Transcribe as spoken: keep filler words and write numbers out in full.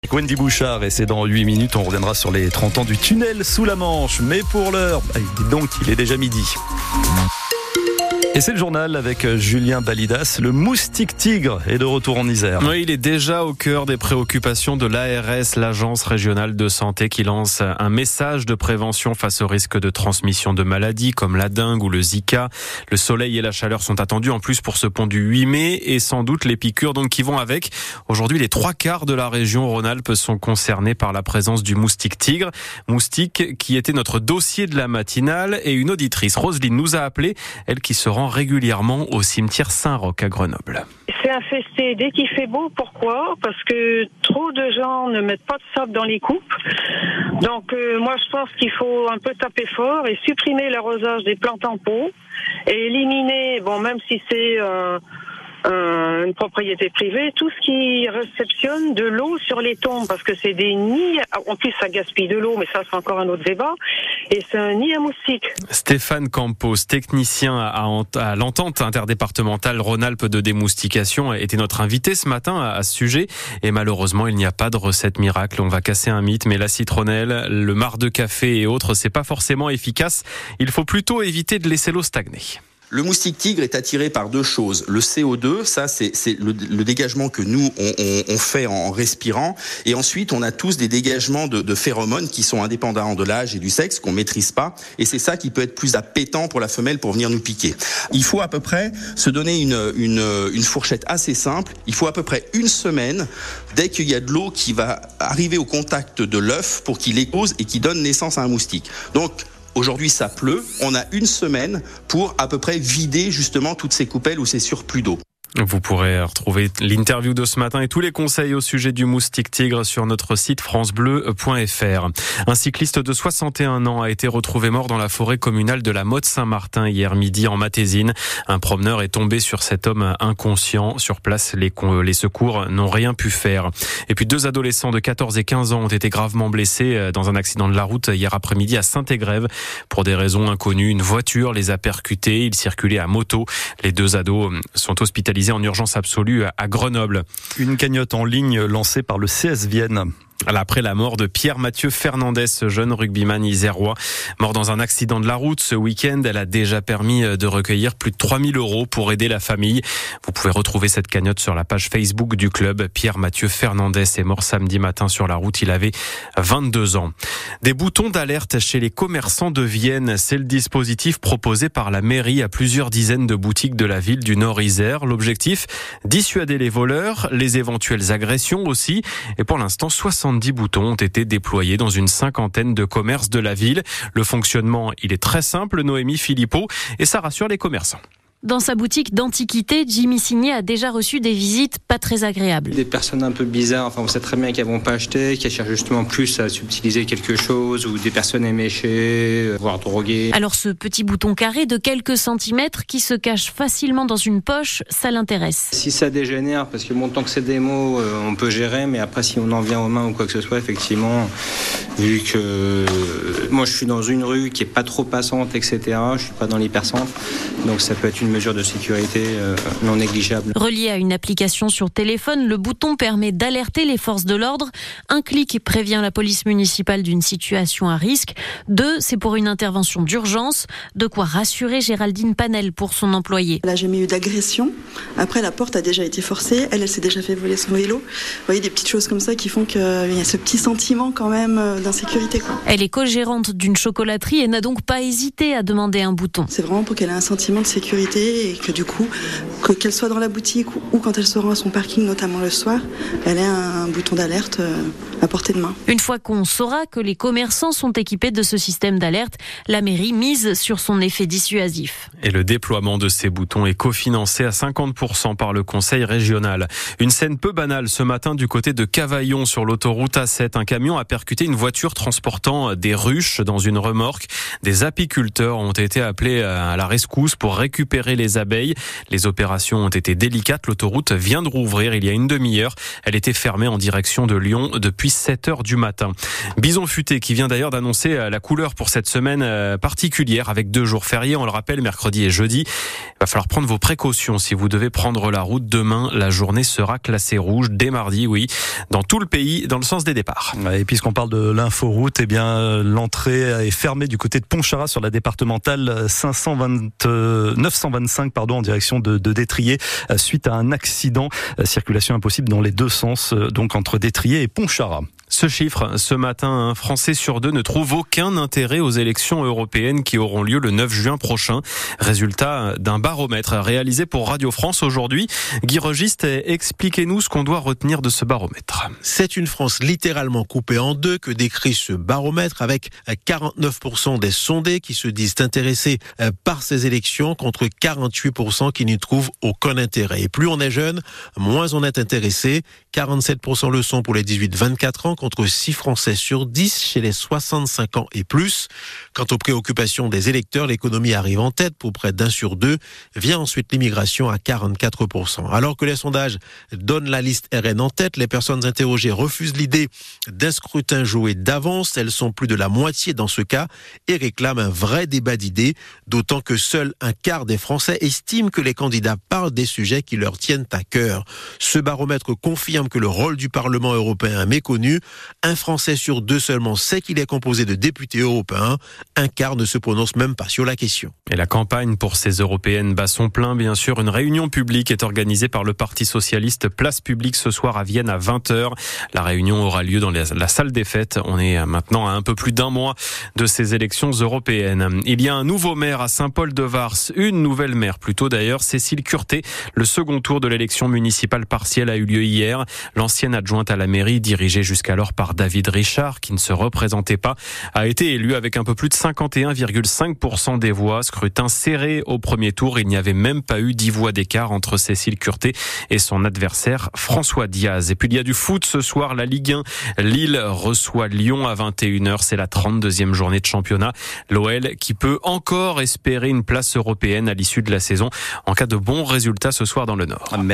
Wendy Bouchard, et c'est dans huit minutes, on reviendra sur les trente ans du tunnel sous la Manche. Mais pour l'heure, bah, dites donc, il est déjà midi. Et c'est le journal avec Julien Balidas. Le moustique tigre est de retour en Isère. Oui, il est déjà au cœur des préoccupations de l'A R S, l'Agence régionale de santé, qui lance un message de prévention face au risque de transmission de maladies comme la dengue ou le Zika. Le soleil et la chaleur sont attendus en plus pour ce pont du huit mai et sans doute les piqûres donc qui vont avec. Aujourd'hui, les trois quarts de la région Rhône-Alpes sont concernés par la présence du moustique tigre. Moustique qui était notre dossier de la matinale, et une auditrice, Roselyne, nous a appelé, elle qui se rend régulièrement au cimetière Saint-Roch à Grenoble. C'est infesté dès qu'il fait beau. Pourquoi ? Parce que trop de gens ne mettent pas de sable dans les coupes. Donc euh, moi je pense qu'il faut un peu taper fort et supprimer l'arrosage des plantes en pot et éliminer, bon même si c'est euh, euh, une propriété privée, tout ce qui réceptionne de l'eau sur les tombes, parce que c'est des nids, en plus ça gaspille de l'eau, mais ça c'est encore un autre débat, et c'est un nid à moustiques. Stéphane Campos, technicien à, à l'entente interdépartementale Rhône-Alpes de démoustication, était notre invité ce matin à, à ce sujet, et malheureusement il n'y a pas de recette miracle. On va casser un mythe, mais la citronnelle, le marc de café et autres, c'est pas forcément efficace. Il faut plutôt éviter de laisser l'eau stagner. Le moustique tigre est attiré par deux choses. Le C O deux, ça c'est, c'est le, le dégagement que nous on, on, on fait en respirant, et ensuite on a tous des dégagements de, de phéromones qui sont indépendants de l'âge et du sexe, qu'on maîtrise pas, et c'est ça qui peut être plus appétant pour la femelle pour venir nous piquer. Il faut à peu près se donner une, une, une fourchette assez simple. Il faut à peu près une semaine dès qu'il y a de l'eau qui va arriver au contact de l'œuf pour qu'il éclose et qu'il donne naissance à un moustique. Donc aujourd'hui, ça pleut. On a une semaine pour à peu près vider justement toutes ces coupelles ou ces surplus d'eau. Vous pourrez retrouver l'interview de ce matin et tous les conseils au sujet du moustique tigre sur notre site francebleu point f r. Un cycliste de soixante et un ans a été retrouvé mort dans la forêt communale de la Motte-Saint-Martin hier midi en Matésine. Un promeneur est tombé sur cet homme inconscient. Sur place, les, les secours n'ont rien pu faire. Et puis deux adolescents de quatorze et quinze ans ont été gravement blessés dans un accident de la route hier après-midi à Saint-Égrève. Pour des raisons inconnues, une voiture les a percutés. Ils circulaient à moto. Les deux ados sont hospitalisés en urgence absolue à Grenoble. Une cagnotte en ligne lancée par le C S Vienne. Après la mort de Pierre-Mathieu Fernandez, ce jeune rugbyman isérois, mort dans un accident de la route ce week-end, elle a déjà permis de recueillir plus de trois mille euros pour aider la famille. Vous pouvez retrouver cette cagnotte sur la page Facebook du club. Pierre-Mathieu Fernandez est mort samedi matin sur la route. Il avait vingt-deux ans. Des boutons d'alerte chez les commerçants de Vienne. C'est le dispositif proposé par la mairie à plusieurs dizaines de boutiques de la ville du Nord-Isère. L'objectif, dissuader les voleurs, les éventuelles agressions aussi. Et pour l'instant, soixante-dix boutons ont été déployés dans une cinquantaine de commerces de la ville. Le fonctionnement, il est très simple, Noémie Philippot, et ça rassure les commerçants. Dans sa boutique d'antiquité, Jimmy Signé a déjà reçu des visites pas très agréables. Des personnes un peu bizarres, enfin on sait très bien qu'elles vont pas acheter, qu'elles cherchent justement plus à subtiliser quelque chose, ou des personnes éméchées, voire droguées. Alors ce petit bouton carré de quelques centimètres qui se cache facilement dans une poche, ça l'intéresse. Si ça dégénère, parce que bon, tant que c'est des mots, euh, on peut gérer, mais après si on en vient aux mains ou quoi que ce soit, effectivement, vu que euh, moi je suis dans une rue qui est pas trop passante, et cetera, je suis pas dans l'hypercentre, donc ça peut être une mesure de sécurité euh, non négligeable. Relié à une application sur téléphone, le bouton permet d'alerter les forces de l'ordre. Un clic prévient la police municipale d'une situation à risque. Deux, c'est pour une intervention d'urgence. De quoi rassurer Géraldine Panel pour son employé. Elle n'a jamais eu d'agression. Après, la porte a déjà été forcée. Elle, elle s'est déjà fait voler son vélo. Vous voyez, des petites choses comme ça qui font qu'il y a ce petit sentiment quand même d'insécurité, quoi. Elle est co-gérante d'une chocolaterie et n'a donc pas hésité à demander un bouton. C'est vraiment pour qu'elle ait un sentiment de sécurité et que du coup, que, qu'elle soit dans la boutique ou quand elle se rend à son parking, notamment le soir, elle ait un, un bouton d'alerte euh, à portée de main. Une fois qu'on saura que les commerçants sont équipés de ce système d'alerte, la mairie mise sur son effet dissuasif. Et le déploiement de ces boutons est cofinancé à cinquante pour cent par le conseil régional. Une scène peu banale ce matin du côté de Cavaillon sur l'autoroute A sept. Un camion a percuté une voiture transportant des ruches dans une remorque. Des apiculteurs ont été appelés à la rescousse pour récupérer les abeilles. Les opérations ont été délicates. L'autoroute vient de rouvrir il y a une demi-heure. Elle était fermée en direction de Lyon depuis sept heures du matin. Bison Futé qui vient d'ailleurs d'annoncer la couleur pour cette semaine particulière avec deux jours fériés, on le rappelle, mercredi et jeudi. Il va falloir prendre vos précautions si vous devez prendre la route. Demain, la journée sera classée rouge dès mardi, oui, dans tout le pays, dans le sens des départs. Et puisqu'on parle de l'inforoute, eh bien, l'entrée est fermée du côté de Pontcharrat sur la départementale cinq cent vingt, euh, neuf cent vingt-cinq pardon, en direction de, de Détrier suite à un accident. Circulation impossible dans les deux sens, donc entre Détrier et Pontcharrat. Ce chiffre, ce matin, un Français sur deux ne trouve aucun intérêt aux élections européennes qui auront lieu le neuf juin prochain. Résultat d'un baromètre réalisé pour Radio France aujourd'hui. Guy Registe, expliquez-nous ce qu'on doit retenir de ce baromètre. C'est une France littéralement coupée en deux que décrit ce baromètre avec quarante-neuf pour cent des sondés qui se disent intéressés par ces élections contre quarante-huit pour cent qui n'y trouvent aucun intérêt. Et plus on est jeune, moins on est intéressé. quarante-sept pour cent le sont pour les dix-huit vingt-quatre ans contre six Français sur dix chez les soixante-cinq ans et plus. Quant aux préoccupations des électeurs, l'économie arrive en tête pour près d'un sur deux. Vient ensuite l'immigration à quarante-quatre pour cent. Alors que les sondages donnent la liste R N en tête, les personnes interrogées refusent l'idée d'un scrutin joué d'avance. Elles sont plus de la moitié dans ce cas et réclament un vrai débat d'idées, d'autant que seul un quart des Français estiment que les candidats parlent des sujets qui leur tiennent à cœur. Ce baromètre confirme que le rôle du Parlement européen est méconnu. Un Français sur deux seulement sait qu'il est composé de députés européens. Un quart ne se prononce même pas sur la question. Et la campagne pour ces européennes bat son plein, bien sûr. Une réunion publique est organisée par le Parti socialiste, place publique ce soir à Vienne à vingt heures. La réunion aura lieu dans la salle des fêtes. On est maintenant à un peu plus d'un mois de ces élections européennes. Il y a un nouveau maire à Saint-Paul-de-Vars, une nouvelle maire plutôt d'ailleurs, Cécile Curté. Le second tour de l'élection municipale partielle a eu lieu hier. L'ancienne adjointe à la mairie, dirigée jusqu'alors par David Richard, qui ne se représentait pas, a été élu avec un peu plus de cinquante et un virgule cinq pour cent des voix. Scrutin serré au premier tour. Il n'y avait même pas eu dix voix d'écart entre Cécile Curté et son adversaire François Diaz. Et puis il y a du foot ce soir, la Ligue un. Lille reçoit Lyon à vingt et une heures. C'est la trente-deuxième journée de championnat. L'O L qui peut encore espérer une place européenne à l'issue de la saison en cas de bons résultats ce soir dans le Nord.